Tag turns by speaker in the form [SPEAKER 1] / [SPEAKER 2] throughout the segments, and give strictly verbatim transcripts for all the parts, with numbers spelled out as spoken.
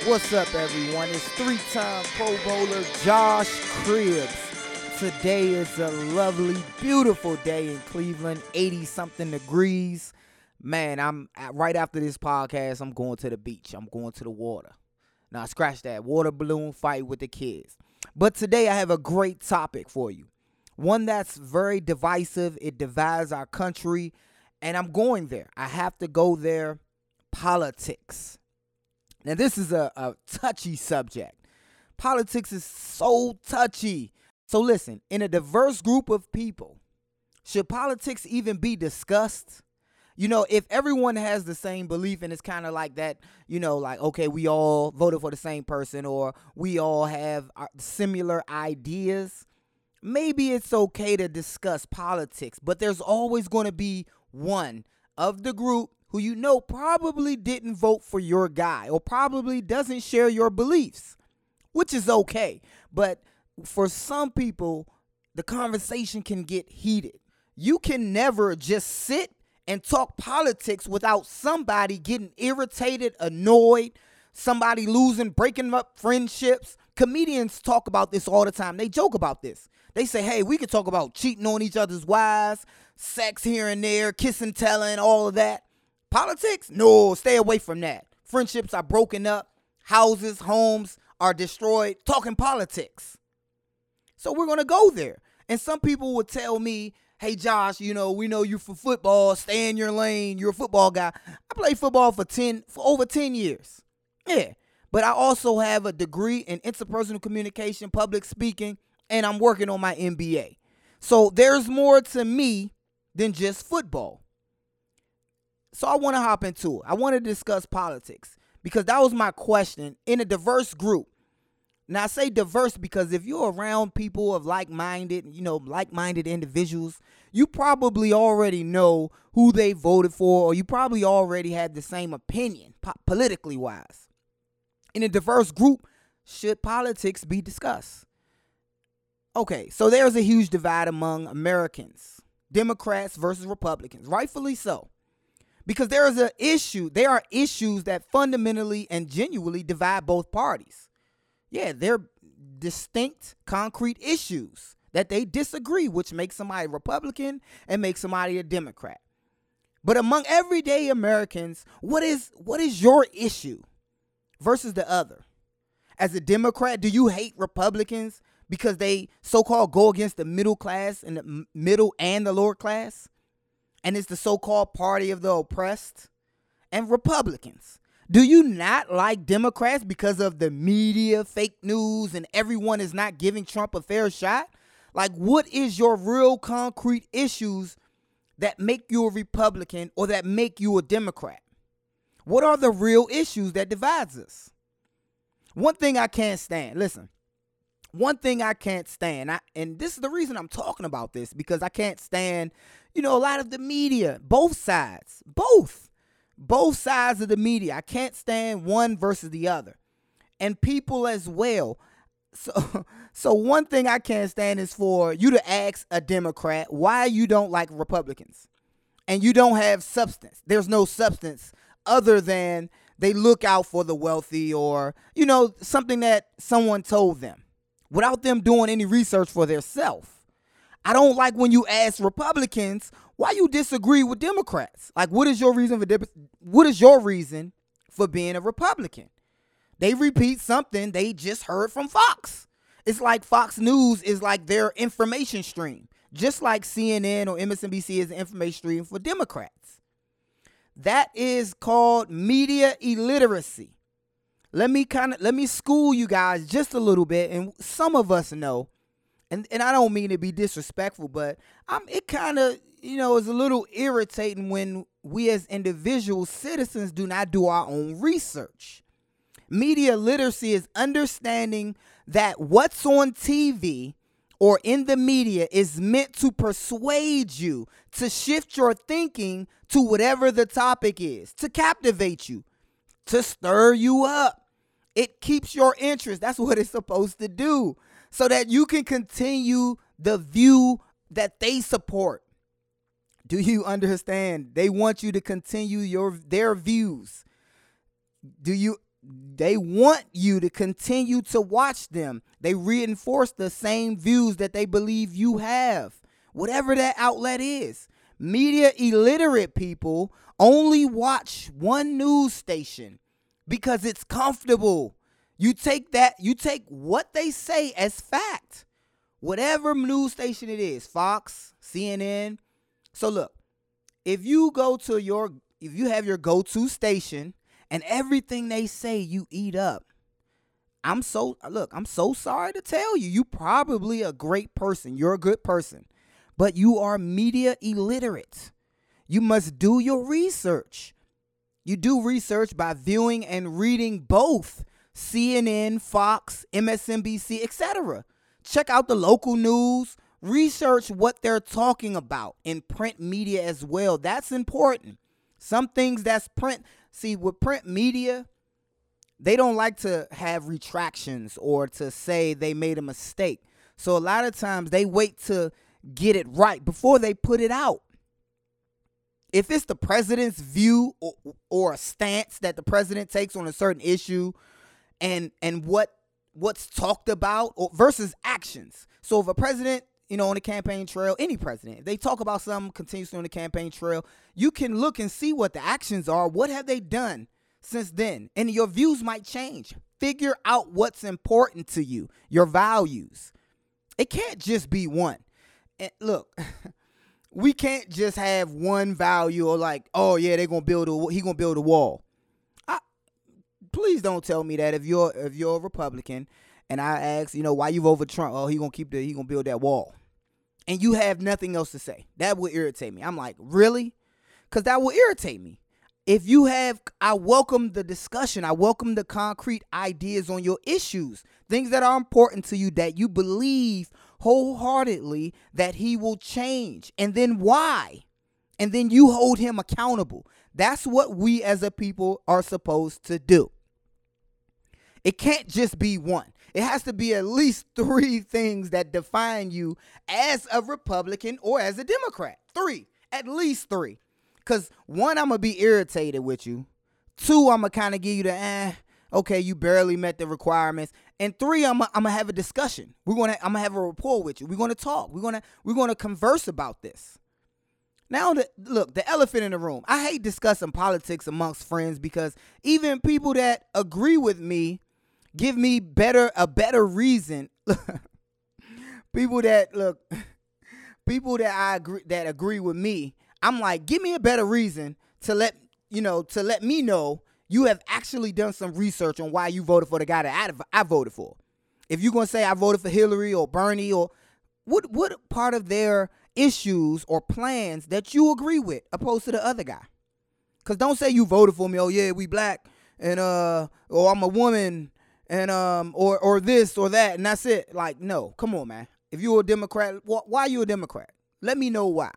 [SPEAKER 1] What's up, everyone? It's three-time Pro Bowler Josh Cribbs. Today is a lovely, beautiful day in Cleveland, eighty-something degrees. Man, I'm right after this podcast, I'm going to the beach. I'm going to the water. Now, scratch that. Water balloon fight with the kids. But today I have a great topic for you. One that's very divisive. It divides our country. And I'm going there. I have to go there. Politics. Now, this is a, a touchy subject. Politics is so touchy. So listen, in a diverse group of people, should politics even be discussed? You know, if everyone has the same belief and it's kind of like that, you know, like, okay, we all voted for the same person or we all have similar ideas, maybe it's okay to discuss politics. But there's always going to be one of the group who you know probably didn't vote for your guy or probably doesn't share your beliefs, which is okay. But for some people, the conversation can get heated. You can never just sit and talk politics without somebody getting irritated, annoyed, somebody losing, breaking up friendships. Comedians talk about this all the time. They joke about this. They say, hey, we could talk about cheating on each other's wives, sex here and there, kissing, telling, all of that. Politics? No, stay away from that. Friendships are broken up. Houses, homes are destroyed. Talking politics. So we're going to go there. And some people would tell me, hey, Josh, you know, we know you for football. Stay in your lane. You're a football guy. I played football for ten, for over ten years. Yeah. But I also have a degree in interpersonal communication, public speaking, and I'm working on my M B A. So there's more to me than just football. So I want to hop into it. I want to discuss politics because that was my question in a diverse group. Now, I say diverse because if you're around people of like-minded, you know, like-minded individuals, you probably already know who they voted for, or you probably already have the same opinion, po- politically wise. In a diverse group, should politics be discussed? Okay, so there's a huge divide among Americans, Democrats versus Republicans, rightfully so. Because there is an issue, there are issues that fundamentally and genuinely divide both parties. Yeah, they're distinct, concrete issues that they disagree, which makes somebody Republican and makes somebody a Democrat. But among everyday Americans, what is what is your issue versus the other? As a Democrat, do you hate Republicans because they so-called go against the middle class and the middle and the lower class? And it's the so-called party of the oppressed? And Republicans, do you not like Democrats because of the media, fake news, and everyone is not giving Trump a fair shot? Like, what is your real concrete issues that make you a Republican or that make you a Democrat? What are the real issues that divides us? One thing I can't stand, listen, one thing I can't stand, I, and this is the reason I'm talking about this, because I can't stand, you know, a lot of the media, both sides, both, both sides of the media. I can't stand one versus the other, and people as well. So, so one thing I can't stand is for you to ask a Democrat why you don't like Republicans, and you don't have substance. There's no substance other than they look out for the wealthy or, you know, something that someone told them without them doing any research for themselves. I don't like when you ask Republicans why you disagree with Democrats. Like, what is your reason for de- what is your reason for being a Republican? They repeat something they just heard from Fox. It's like Fox News is like their information stream, just like C N N or M S N B C is an information stream for Democrats. That is called media illiteracy. Let me kind of let me school you guys just a little bit, and some of us know, and, and I don't mean to be disrespectful, but I'm it kind of, you know, is a little irritating when we as individual citizens do not do our own research. Media literacy is understanding that what's on T V or in the media is meant to persuade you, to shift your thinking to whatever the topic is, to captivate you, to stir you up. It keeps your interest. That's what it's supposed to do, so that you can continue the view that they support. Do you understand? They want you to continue your their views. Do you they want you to continue to watch them. They reinforce the same views that they believe you have, whatever that outlet is. Media illiterate people only watch one news station because it's comfortable. You take that, you take what they say as fact. Whatever news station it is, Fox, C N N. So look, if you go to your, if you have your go-to station and everything they say you eat up, I'm so, look, I'm so sorry to tell you, you probably a great person. You're a good person, but you are media illiterate. You must do your research. You do research by viewing and reading both C N N, Fox, M S N B C, et cetera. Check out the local news. Research what they're talking about in print media as well. That's important. Some things that's print. See, with print media, they don't like to have retractions or to say they made a mistake. So a lot of times they wait to get it right before they put it out. If it's the president's view or, or a stance that the president takes on a certain issue and and what what's talked about or versus actions. So if a president, you know, on the campaign trail, any president, if they talk about something continuously on the campaign trail, you can look and see what the actions are. What have they done since then? And your views might change. Figure out what's important to you, your values. It can't just be one. And look, we can't just have one value or like, oh yeah, they're gonna build a he gonna build a wall. I, please don't tell me that if you're if you're a Republican and I ask, you know, why you vote for Trump? Oh, he gonna keep the he gonna build that wall, and you have nothing else to say. That would irritate me. I'm like, really? Because that will irritate me. If you have, I welcome the discussion. I welcome the concrete ideas on your issues, things that are important to you that you believe wholeheartedly that he will change, and then why, and then you hold him accountable. That's what we as a people are supposed to do. It can't just be one. It has to be at least three things that define you as a Republican or as a Democrat. Three, at least three. Because one, I'm going to be irritated with you. Two, I'm going to kind of give you the, eh, okay, you barely met the requirements. And three, I'm going to have a discussion. We're going to, I'm going to have a rapport with you. We're going to talk. We're going to, we're going to converse about this. Now, the, look, the elephant in the room. I hate discussing politics amongst friends because even people that agree with me give me better, a better reason. people that, look, people that I agree, that agree with me, I'm like, give me a better reason to let, you know, to let me know you have actually done some research on why you voted for the guy that I, I voted for. If you're going to say I voted for Hillary or Bernie or what, what part of their issues or plans that you agree with opposed to the other guy? Because don't say you voted for me. Oh, yeah, we black and uh, or I'm a woman and um, or or this or that. And that's it. Like, no, come on, man. If you're a Democrat, wh- why are you a Democrat? Let me know why.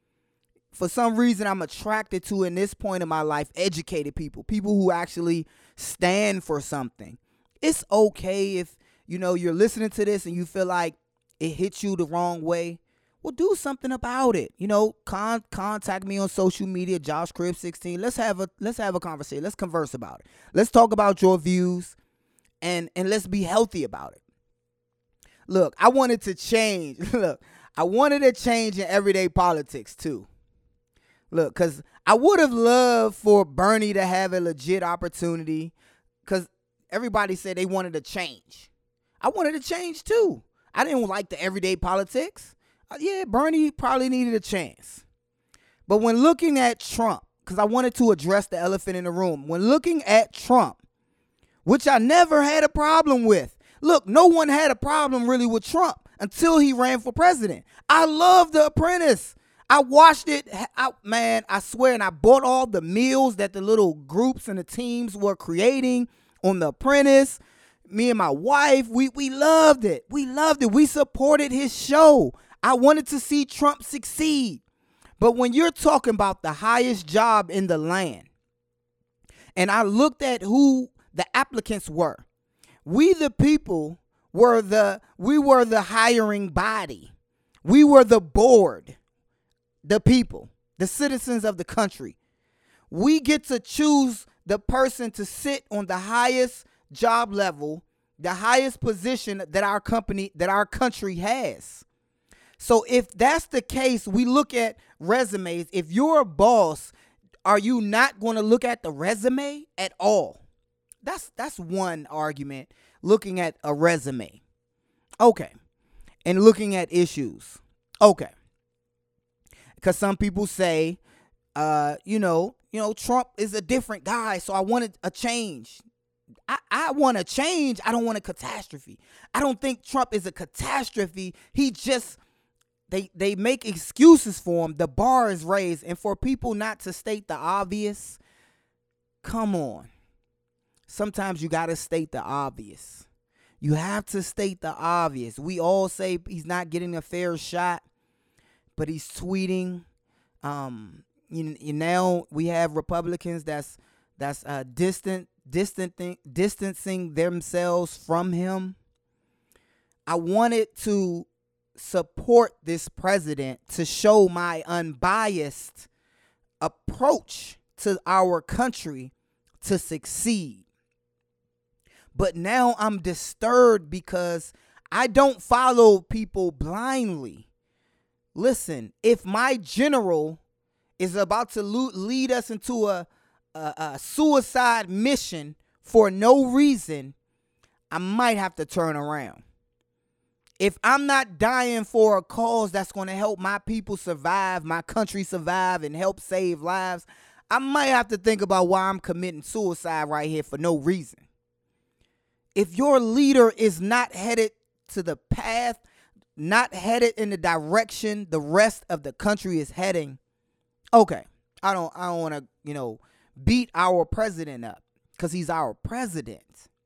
[SPEAKER 1] For some reason, I'm attracted to, in this point in my life, educated people, people who actually stand for something. It's okay if, you know, you're listening to this and you feel like it hits you the wrong way. Well, do something about it. You know, con- contact me on social media, Josh Crib sixteen. Let's have a let's have a conversation. Let's converse about it. Let's talk about your views, and and let's be healthy about it. Look, I wanted to change. Look, I wanted a change in everyday politics too. Look, because I would have loved for Bernie to have a legit opportunity because everybody said they wanted a change. I wanted a change too. I didn't like the everyday politics. Uh, yeah, Bernie probably needed a chance. But when looking at Trump, because I wanted to address the elephant in the room, when looking at Trump, which I never had a problem with. Look, no one had a problem really with Trump until he ran for president. I love The Apprentice. I watched it, I, man, I swear, and I bought all the meals that the little groups and the teams were creating on The Apprentice. Me and my wife, we, we loved it. We loved it. We supported his show. I wanted to see Trump succeed. But when you're talking about the highest job in the land, and I looked at who the applicants were, we the people were the, we were the hiring body. We were the board. The people, the citizens of the country. We get to choose the person to sit on the highest job level, the highest position that our company, that our country has. So if that's the case, we look at resumes. If you're a boss, are you not going to look at the resume at all? That's that's one argument, looking at a resume. Okay. And looking at issues. Okay. Because some people say, uh, you know, you know, Trump is a different guy, so I wanted a change. I, I want a change. I don't want a catastrophe. I don't think Trump is a catastrophe. He just, they they make excuses for him. The bar is raised. And for people not to state the obvious, come on. Sometimes you got to state the obvious. You have to state the obvious. We all say he's not getting a fair shot, but he's tweeting. Um, you, you now we have Republicans that's that's uh, distant, distancing, distancing themselves from him. I wanted to support this president to show my unbiased approach to our country to succeed. But now I'm disturbed because I don't follow people blindly. Listen, if my general is about to lead us into a, a, a suicide mission for no reason, I might have to turn around. If I'm not dying for a cause that's going to help my people survive, my country survive, and help save lives, I might have to think about why I'm committing suicide right here for no reason. If your leader is not headed to the path, not headed in the direction the rest of the country is heading, okay, I don't I don't want to, you know, beat our president up because he's our president.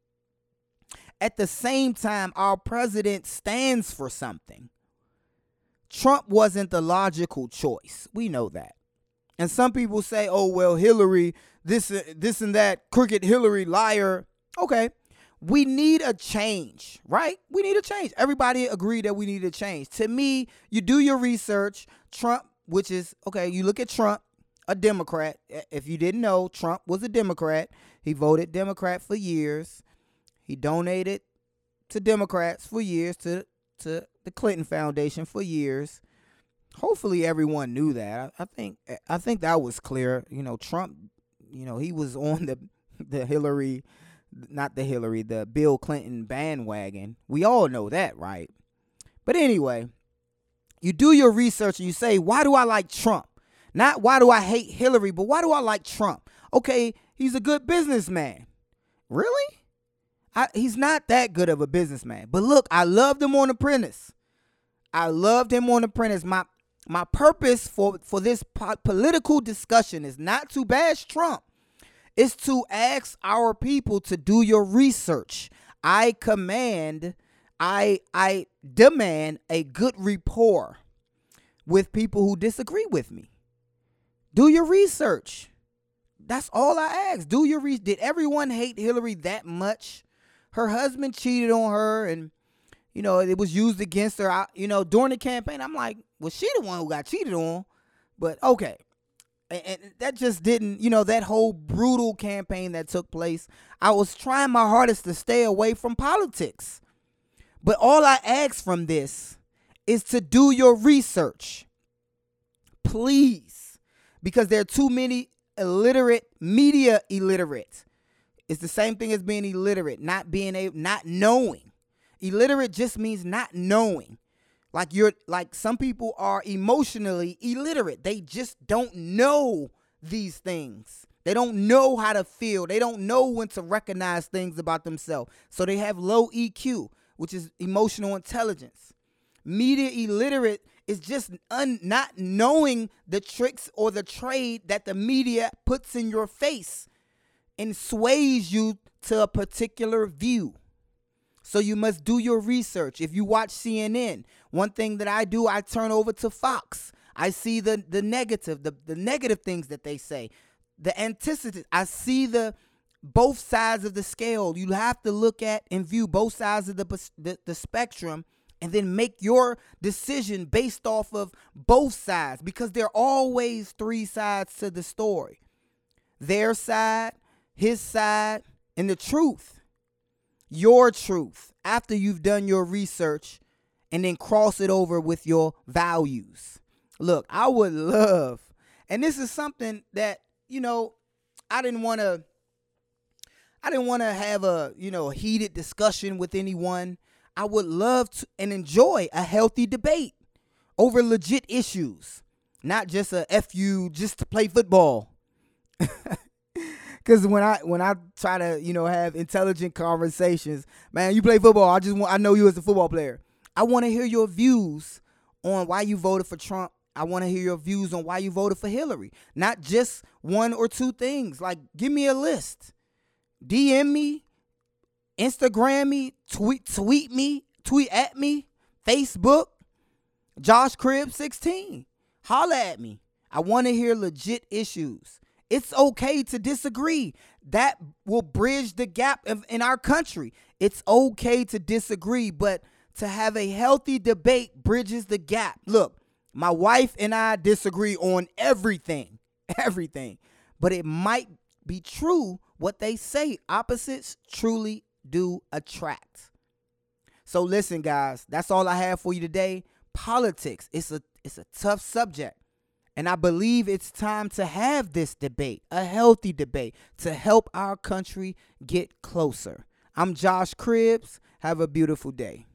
[SPEAKER 1] At the same time, our president stands for something. Trump wasn't the logical choice. We know that. And some people say, oh, well, Hillary, this, this and that, crooked Hillary, liar. Okay. We need a change, right? We need a change. Everybody agreed that we need a change. To me, you do your research. Trump, which is, okay, you look at Trump, a Democrat. If you didn't know, Trump was a Democrat. He voted Democrat for years. He donated to Democrats for years, to, to the Clinton Foundation for years. Hopefully everyone knew that. I, I think I think that was clear. You know, Trump, you know, he was on the the Hillary Not the Hillary, the Bill Clinton bandwagon. We all know that, right? But anyway, you do your research and you say, why do I like Trump? Not why do I hate Hillary, but why do I like Trump? Okay, he's a good businessman. Really? I, he's not that good of a businessman. But look, I loved him on Apprentice. I loved him on Apprentice. My my purpose for, for this po- political discussion is not to bash Trump. Is to ask our people to do your research. I command, I I demand a good rapport with people who disagree with me. Do your research. That's all I ask. Do your research. Did everyone hate Hillary that much? Her husband cheated on her, and you know it was used against her. I, you know during the campaign, I'm like, was she the one who got cheated on? But okay. And that just didn't, you know, that whole brutal campaign that took place, I was trying my hardest to stay away from politics. But all I ask from this is to do your research. Please. Because there are too many illiterate, media illiterate. It's the same thing as being illiterate, not being able, not knowing. Illiterate just means not knowing. Like you're like some people are emotionally illiterate. They just don't know these things. They don't know how to feel. They don't know when to recognize things about themselves. So they have low E Q, which is emotional intelligence. Media illiterate is just un, not knowing the tricks or the trade that the media puts in your face and sways you to a particular view. So you must do your research. If you watch C N N, one thing that I do, I turn over to Fox. I see the, the negative, the, the negative things that they say, the antithesis. I see the both sides of the scale. You have to look at and view both sides of the, the, the spectrum and then make your decision based off of both sides, because there are always three sides to the story. Their side, his side, and the truth, your truth, after you've done your research and then cross it over with your values. Look, I would love, and this is something that, you know, I didn't want to, I didn't want to have a, you know, heated discussion with anyone. I would love to and enjoy a healthy debate over legit issues, not just a F you just to play football. Because when I when I try to, you know, have intelligent conversations, man, you play football. I just want I know you as a football player. I want to hear your views on why you voted for Trump. I want to hear your views on why you voted for Hillary. Not just one or two things. Like, give me a list. D M me, Instagram me, tweet tweet me, tweet at me, Facebook, Josh Cribbs sixteen. Holla at me. I want to hear legit issues. It's okay to disagree. That will bridge the gap in our country. It's okay to disagree, but to have a healthy debate bridges the gap. Look, my wife and I disagree on everything, everything. But it might be true what they say. Opposites truly do attract. So listen, guys, that's all I have for you today. Politics, it's a it's a tough subject. And I believe it's time to have this debate, a healthy debate, to help our country get closer. I'm Josh Cribbs. Have a beautiful day.